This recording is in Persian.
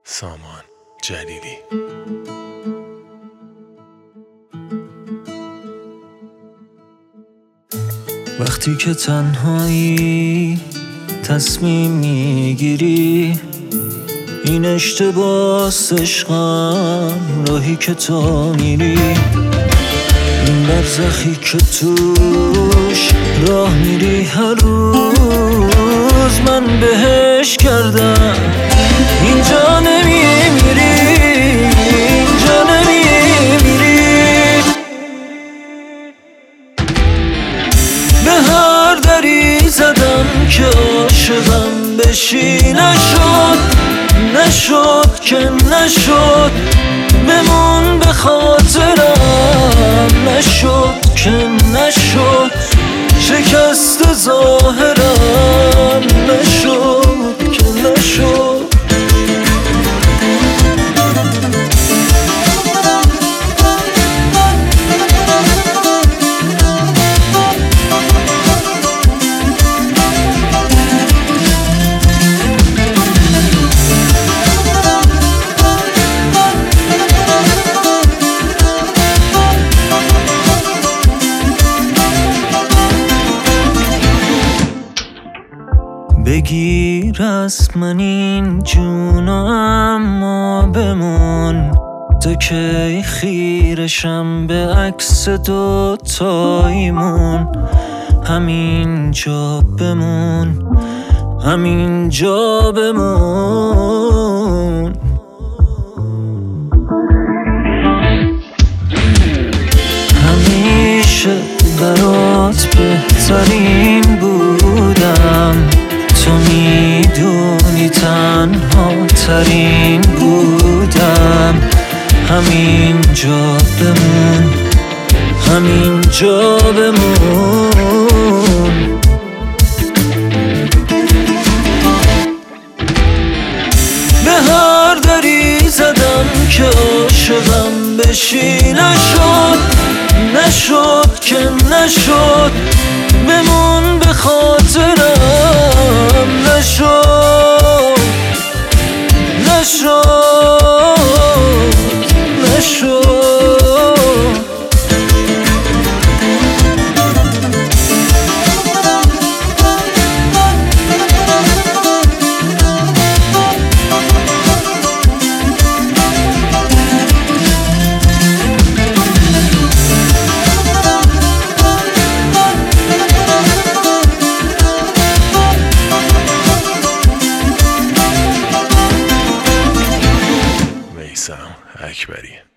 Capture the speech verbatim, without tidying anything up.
سامان جلیلی. وقتی که تنهایی تصمیم میگیری این اشتباس عشقم، راهی که تو میری، این برزخی که توش راه میری هر روز من بهش کردم. اینجا نمیمیری، اینجا نمیمیری، به هر دری زدم که عاشقم بشی، نشد نشد که نشد، بمون به خاطرم، نشد که نشد، شکست ظاهرم، نشد که نشد. بگیر از من این جونو اما بمون، تا که خیرشم به عکس دوتاییمون. همین جا بمون، همین جا بمون. همیشه برات بهترین بودم، تو میدونی تنها ترین بودم. همین جا بمون، همین جا بمون. به هر دری زدم که عاشقم بشی، نشد نشد که نشد، بمون به خاطرم، نشد نشد نشد. میثم اکبری.